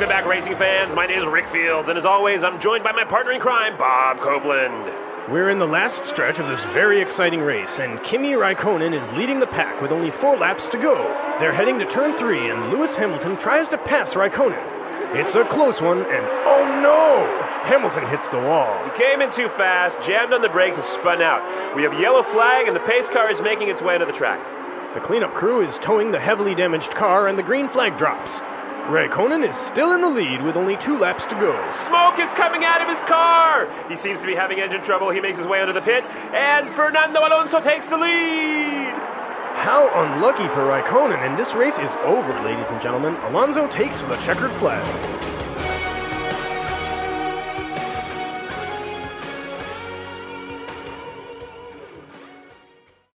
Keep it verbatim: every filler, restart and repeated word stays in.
Welcome back, racing fans. My name is Rick Fields, and as always, I'm joined by my partner in crime, Bob Copeland. We're in the last stretch of this very exciting race, and Kimi Raikkonen is leading the pack with only four laps to go. They're heading to turn three, and Lewis Hamilton tries to pass Raikkonen. It's a close one, and oh no! Hamilton hits the wall. He came in too fast, jammed on the brakes, and spun out. We have a yellow flag, and the pace car is making its way into the track. The cleanup crew is towing the heavily damaged car, and the green flag drops. Raikkonen is still in the lead with only two laps to go. Smoke is coming out of his car! He seems to be having engine trouble. He makes his way under the pit, and Fernando Alonso takes the lead! How unlucky for Raikkonen, and this race is over, ladies and gentlemen. Alonso takes the checkered flag.